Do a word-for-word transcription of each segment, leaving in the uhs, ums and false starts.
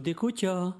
Rudi kutya.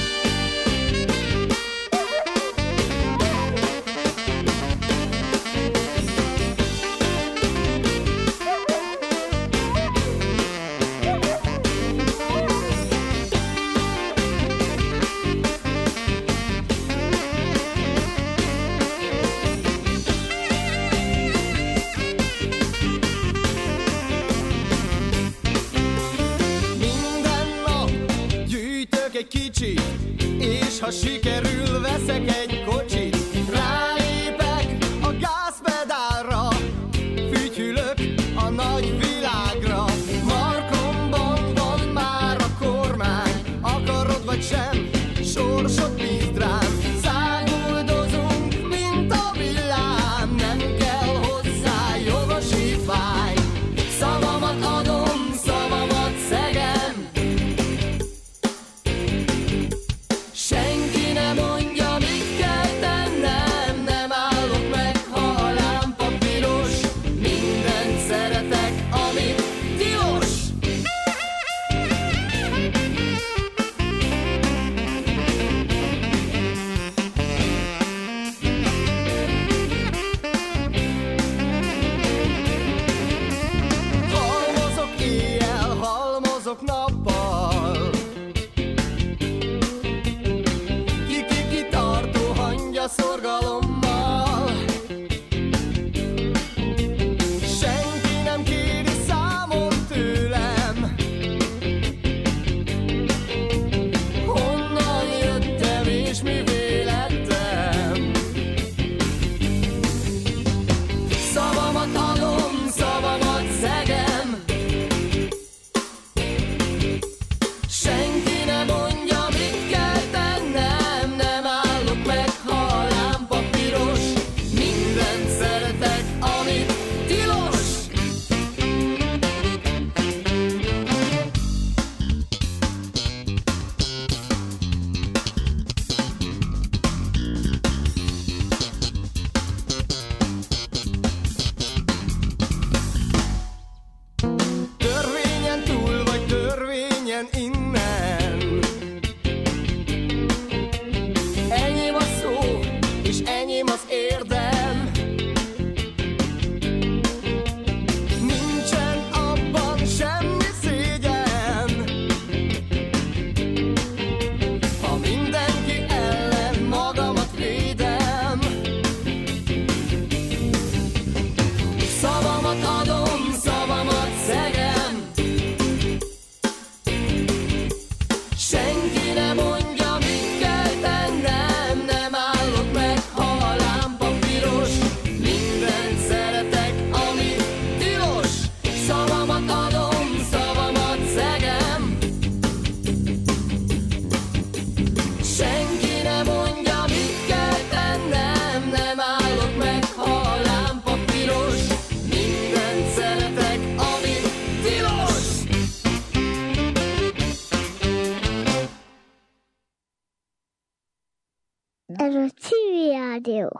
És ha sikerül, veszek egy kocsit. Rálépek a gázpedálra, fütyülök a nagy világra. Markomban van már a kormány, akarod vagy sem, sorsot bízd rám. Száguldozunk, mint a villám, nem kell hozzá jogosítvány. Szavamat adom, szavamat szegem. Senki nem mondja, mit kell tennem, nem állok meg, ha a lámpa piros. Mindent szeretek, ami tilos. Halmozok éjjel, halmozok nappal, ki-ki-ki tartó hangya szorgalommal. Senki nem kéri számon tőlem, honnan jöttem és mi vélettem. Szavamat adom, szavamat szegem. Senki nem mondja, mit kell tennem, nem állok meg, ha a lámpa piros. Mindent szeretek, ami tilos. Törvényen túl vagy törvényen innen, enyém a szó, és enyém az érdem. Nincsen abban semmi szégyen, ha mindenki ellen magamat védem. Szavamat adom, szavamat szegem. Senki nem mondja, mit kell tennem, nem állok meg, ha a lámpa piros. Mindent szeretek, ami tilos. Szavamat adom, szavamat szegem. Senki nem mondja, mit kell tennem, nem állok meg, ha a lámpa piros. Mindent szeretek, ami tilos. Ez a Civil Rádió.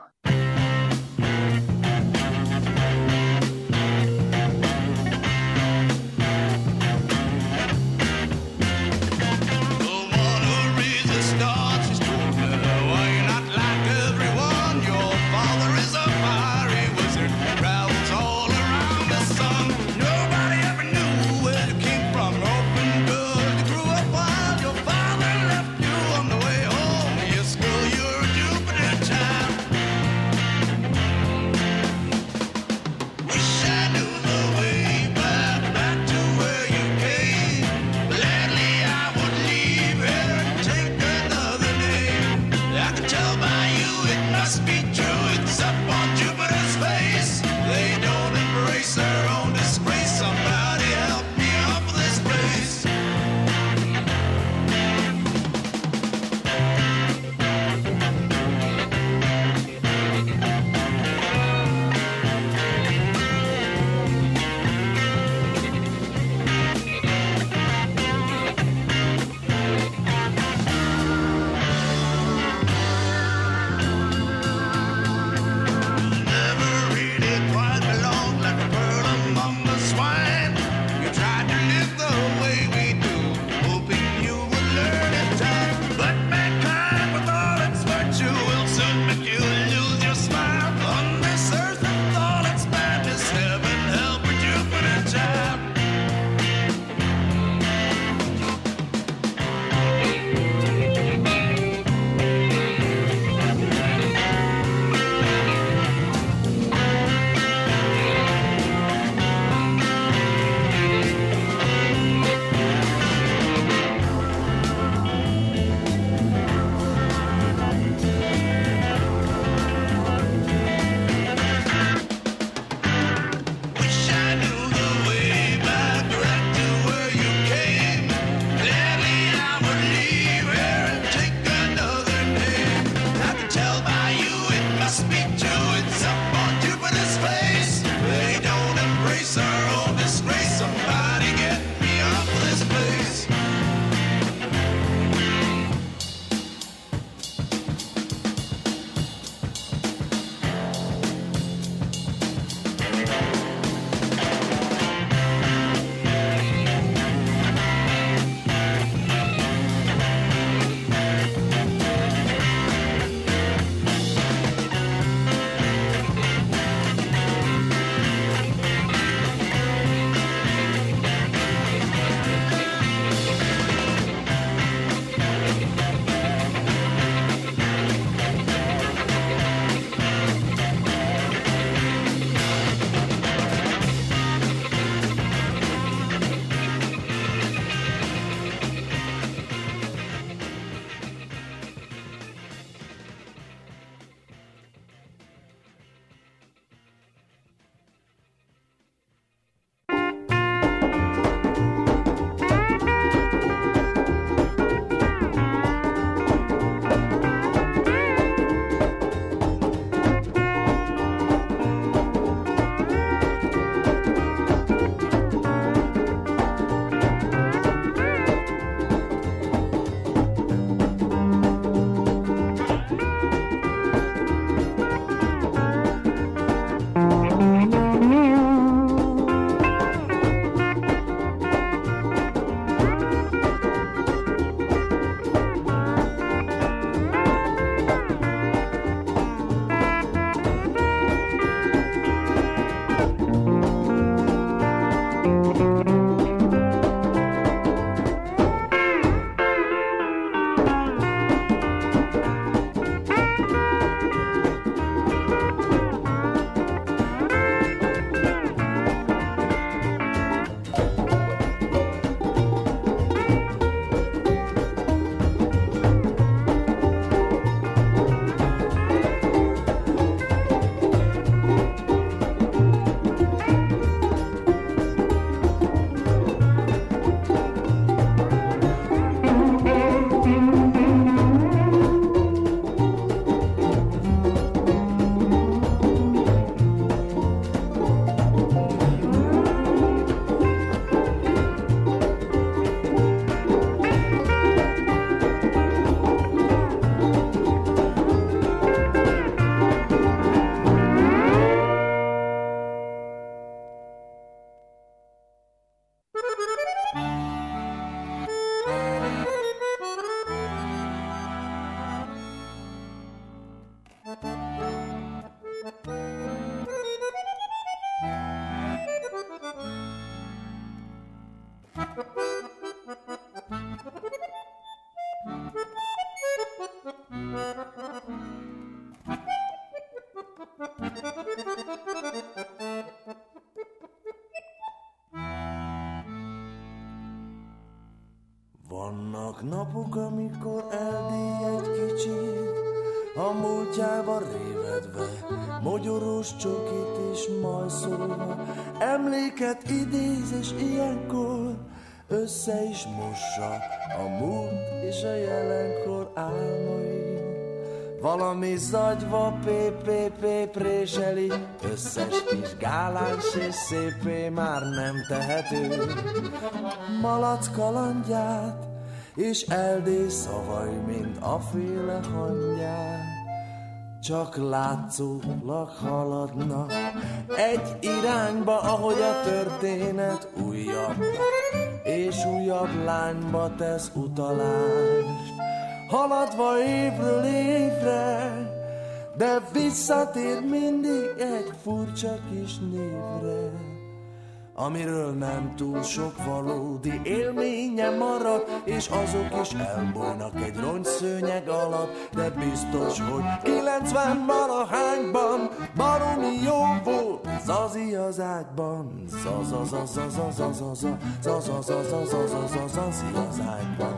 Vannak napok, amikor eldél egy kicsit, a múltjába révedve, mogyorós csokit és majszolva, emléket idéz, és ilyenkor össze is mossa a múlt és a jelenkor álmai. Valami zagyva pé-pé-pé préseli, összes kis gáláns és szépé már nem tehető. Malac kalandját és eldé szavai, mint a féle hangyát, csak látszólag haladnak egy irányba, ahogy a történet újabb és újabb lányba tesz utalást. Haladva évről évre, de visszatér mindig egy furcsa kis névre, amiről nem túl sok valódi élménye marad, és azok is elbújnak egy rongyszőnyeg alatt, de biztos, hogy kilencven valahányban baromi jó volt Zazi az ágyban. Zazazazazazazaza, zazazazazazazaza, Zazi az ágyban.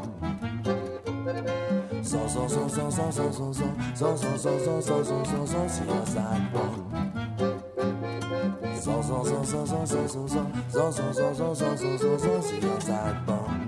Zazazazazazazaza, zazazazazazaza, Zazi az ágyban. Zazazazazazazaza, zazazazazazaza, Zazi az ágyban.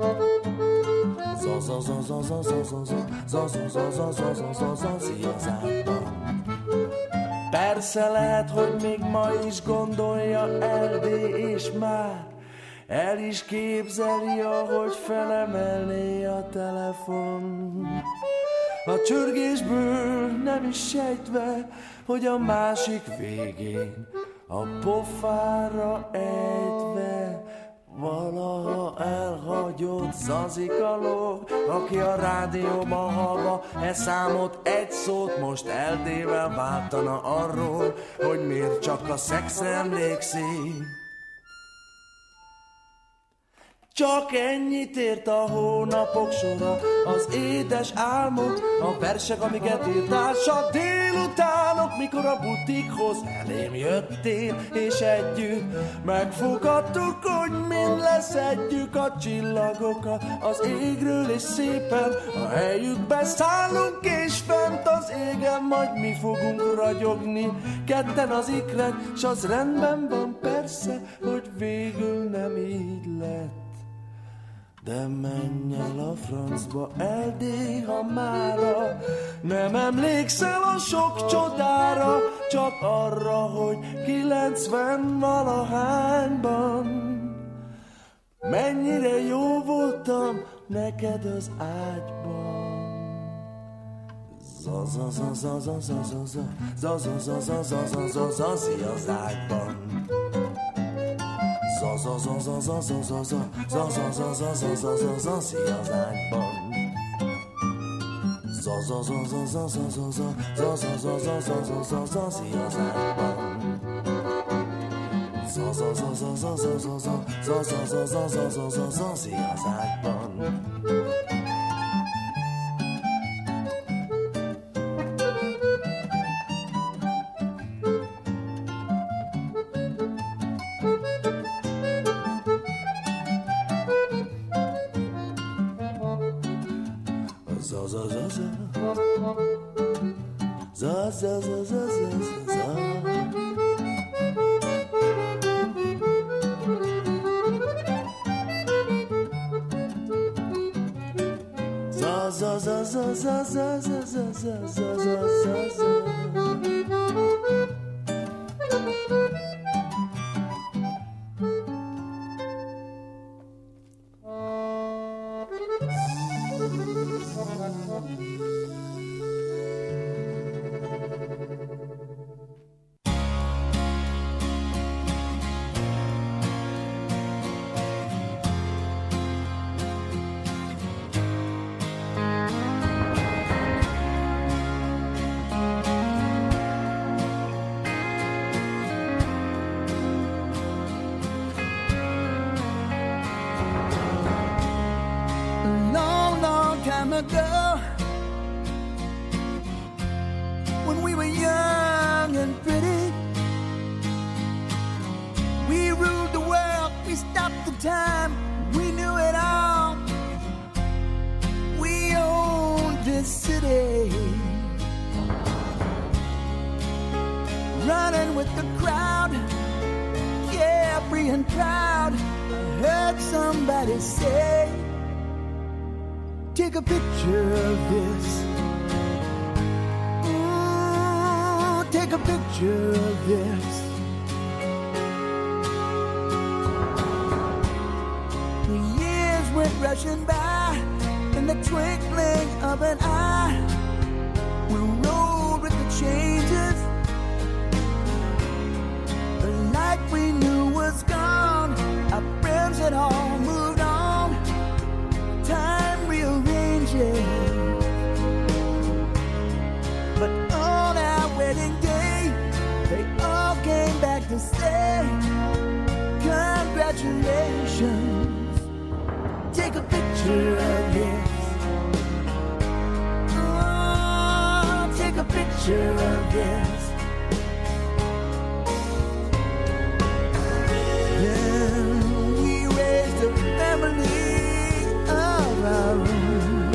Zazazazazazazaza, zazazazazazaza, Zazi az ágyban. Persze lehet, hogy még ma is gondolja Eldé, és már el is képzeli, ahogy felemelné a telefon. A csörgésből nem is sejtve, hogy a másik végén a pofára ejtve valaha elhagyott Zazika lóg, aki a rádióban hallva e számot egy szót most Eldével váltana arról, hogy miért csak a szexre emlékszik. Csak ennyit ért a hónapok sora, az édes álmok, a versek, amiket írtál, s a délutánok, mikor a butikhoz elém jöttél, és együtt megfogadtuk, hogy mind leszedjük a csillagokat az égről, és szépen a helyükbe szállunk, és fent az égen majd mi fogunk ragyogni, ketten az ikrek, s az rendben van persze, hogy végül nem így lett. De menj el a francba, Eldé, ha mára nem emlékszel a sok csodára, csak arra, hogy kilencven valahányban mennyire jó voltam neked az ágyban. Zazazazazazazaza, zazazazazazaza, Zazi az ágyban. Zazazazazazazaza, zazazazazazaza, Zazi az ágyban. Zazazazazazazaza, zazazazazazaza, Zazi az ágyban. Zazazazazazazaza, zazazazazazaza, Zazi az ágyban. with the crowd, carefree and proud. I heard somebody say, take a picture of this. Ooh, take a picture of this. The years went rushing by in the twinkling of an eye. We rolled with the changes. The life we knew was gone. Our friends had all moved on. Time rearranges. But on our wedding day, they all came back to say, congratulations. Take a picture of this. Oh, take a picture of this. Then we raised a family of our own.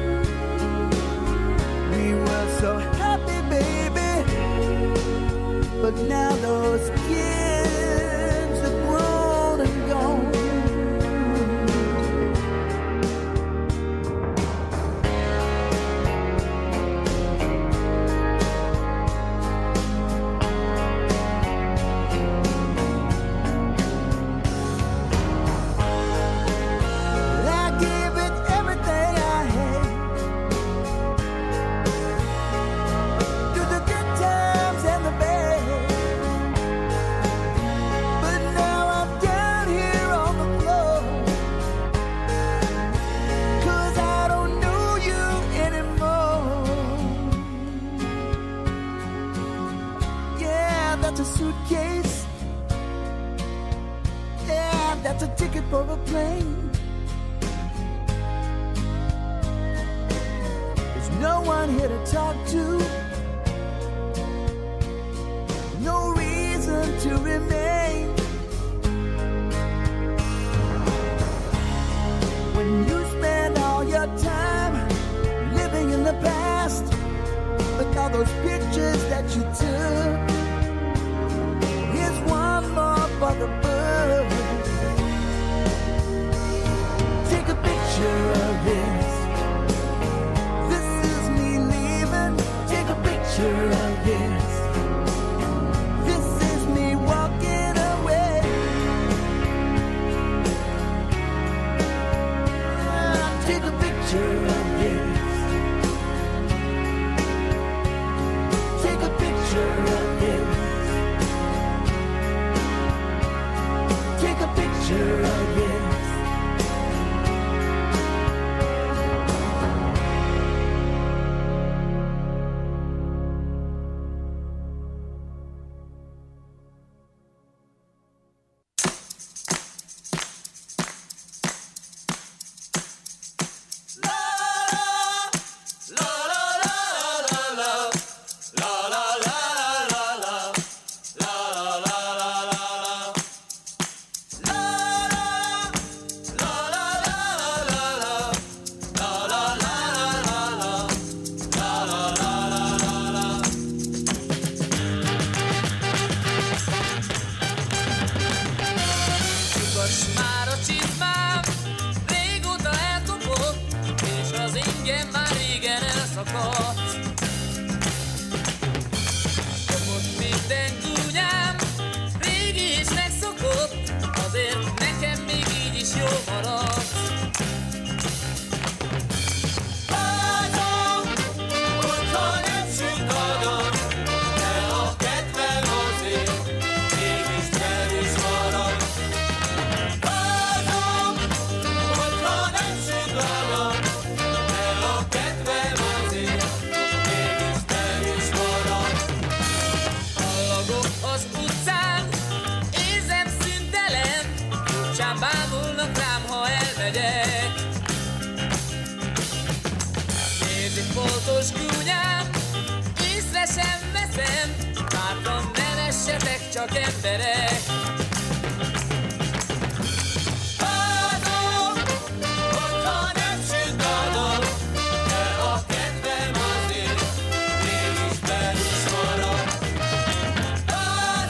We were so happy, baby. But now those kids are grown and gone. Suitcase, yeah, that's a ticket for a plane. There's no one here to talk to, no reason to remain. When you spend all your time living in the past with all those pictures that you took, one more for the book. Take a picture of this. This is me leaving. Take a picture of this. This is me walking away. Take a picture of this. Take a picture of this. Take a picture of this. Foltos gúnyám, észre sem veszem, bátran ne vessetek, csak emberek. Házom, hogyha nem süt a nap, de a kedvem azért mégis bel is marad.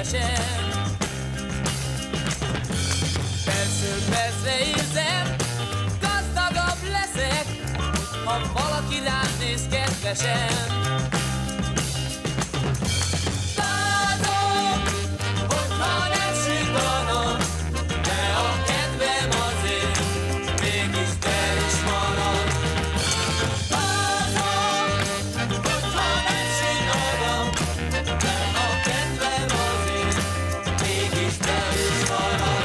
kedvesen. Percről percre érzem, gazdagabb leszek, ha valaki rám néz kedvesen. Látom, hogyha nem sütanak, de a kedvem azért mégis te is marad. Látom, hogyha nem sütanak, de a kedvem azért mégis te is marad.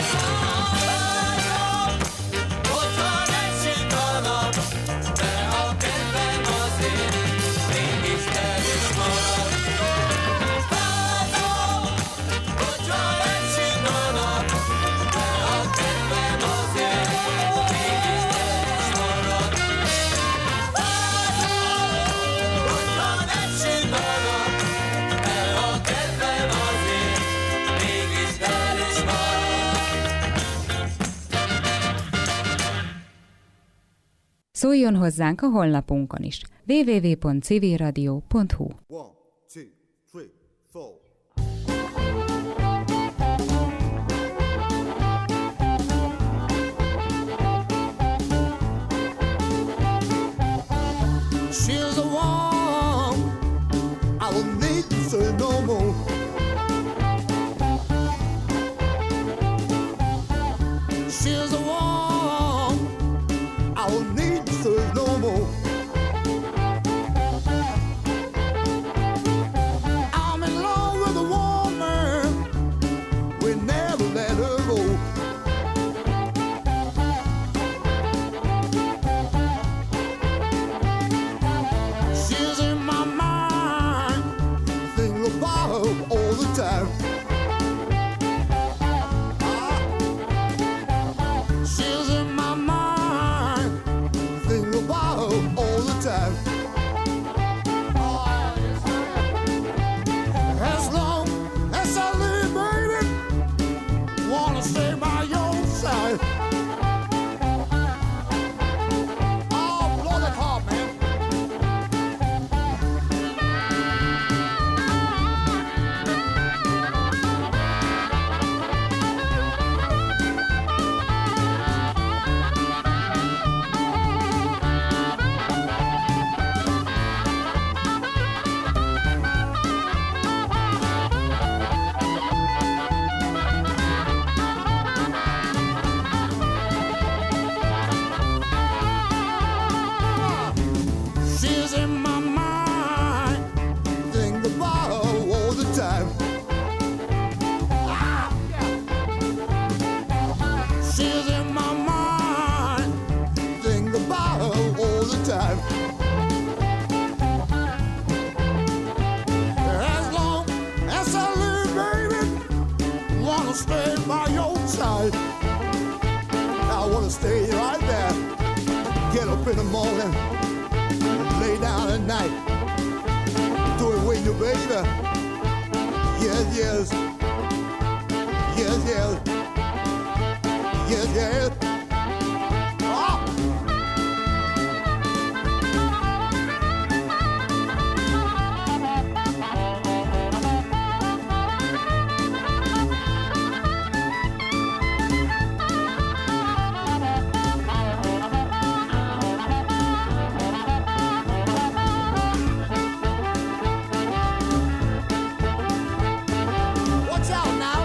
Látom, hogyha nem sütanak, de a kedvem azért mégis te is marad. Látom, hogyha nem sütanak, de a kedvem azért mégis te is marad. Látom, hogyha nem sütanak, de a kedvem azért mégis te is marad. Szóljon hozzánk a honlapunkon is. double-u double-u double-u pont civilradio pont hu. One, two, three, four. She's the one I will need to say no more. She's the one I will need to say no more. I'm in love with a woman, we never let her go. She's in my mind, think about her all the time. Ah. She's in my mind, think about her all the time. Ah, yes, I am. As long as I live, baby, wanna stay by your side. Oh, blow that heart, man. She's in my mind, think about her all the time. Ah, yeah. She's in my mind, think about her all the time. As long as I live, baby, wanna stay by your side. I wanna stay right there, get up in the morning, lay down at night, do it with you, baby. Yes, yes, yes, yes, yes, yes. Ah. Watch out now.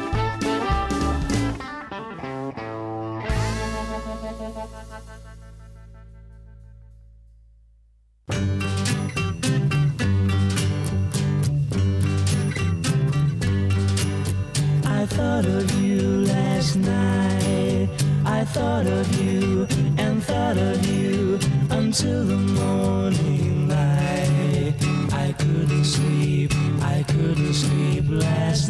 I thought of you last night. I thought of you and thought of you until the morning light. I couldn't sleep, I couldn't sleep last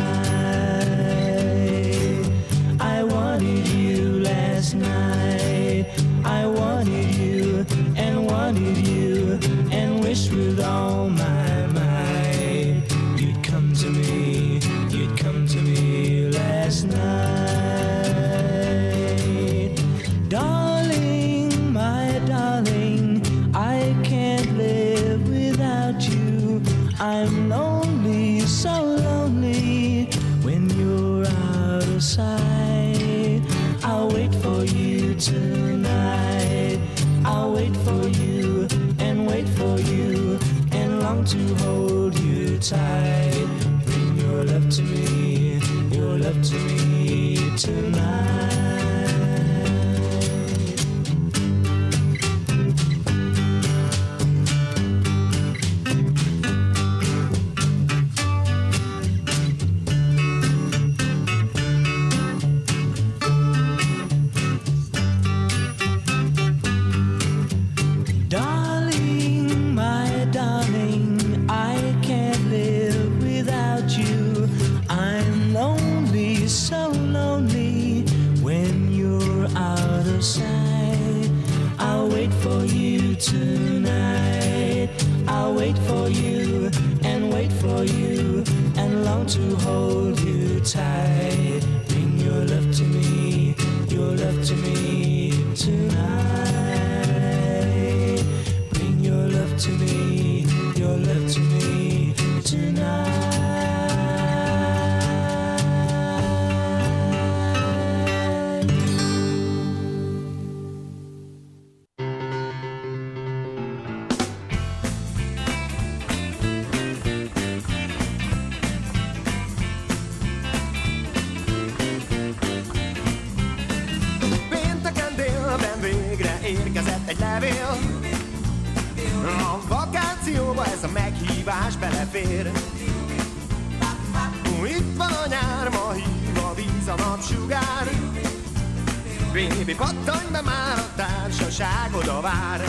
night. I wanted you last night. I wanted you and wanted you and wished with all my might you'd come to me, you'd come to me last night. Darling, my darling, I can't live without you. I'm lonely, so lonely. tonight. I'll wait for you and wait for you and long to hold you tight. Bring your love to me, your love to me tonight. Tonight, I'll wait for you and wait for you and long to hold you tight. Bring your love to me, your love to me tonight. Bring your love to me, your love to me tonight. A vakációba ez a meghívás belefér. Itt van a nyár, ma hív a víz, a napsugár. Bébi, pattanj be már, a társaság oda vár.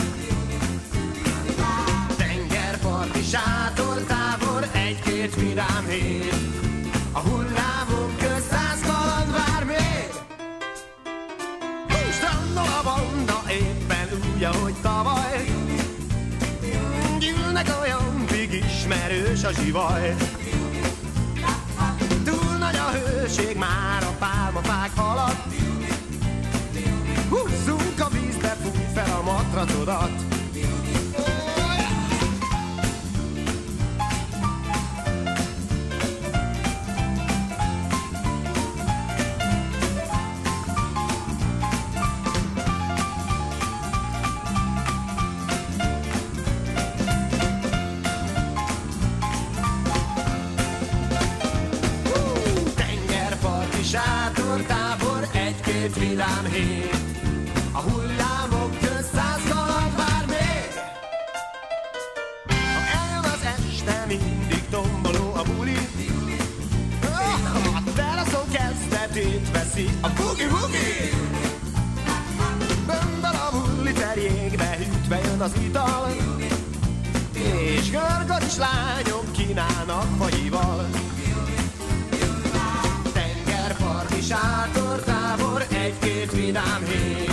Tengerparti sátortábor, egy-két vidám hét. A hullámok közt száz kaland vár még. Strandol a banda, éppen úgy, ahogy tavaly. Gyűlnek olyan big ismerős a zsivaj. Túl nagy a hőség már a pálmafák alatt. Húzzunk a vízbe, fúj fel a matracodat. Sátortábor, egy-két vidám hét. A hullámok közt száz kaland vár még. Ha eljön az este, mindig tomboló a buli. A teraszon kezdetét veszi a bugi-bugi. Bömbel a bulli terjékbe, hűtve jön az ital. És görgös lányok kínálnak fagyival. Parti sátortábor, egy-két vidám hét.